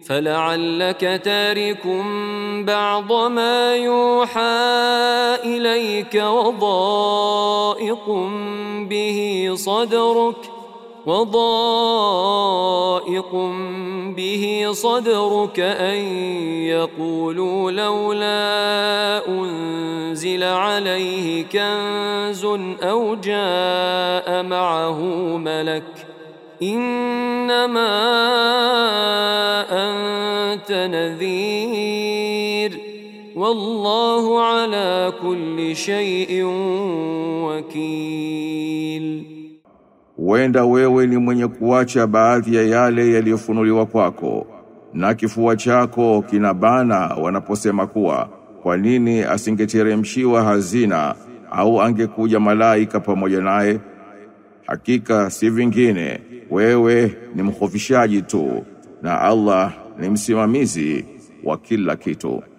فلعلك تارك بعض ما يوحى إليك وضائق به صدرك أن يقولوا لولا أنزل عليه كنز أو جاء معه ملك إنما أنت نذير والله على كل شيء وكيل. Wenda wewe ni mwenye kuacha baadhi ya yale yaliyofunuliwa kwako, na kifua chako kinabana wanaposema kuwa, kwa nini asingeteremshiwa hazina au angekuja malaika pamoja naye? Hakika si vingine, wewe ni mkhofishaji tu, na Allah ni msimamizi wa kila kitu.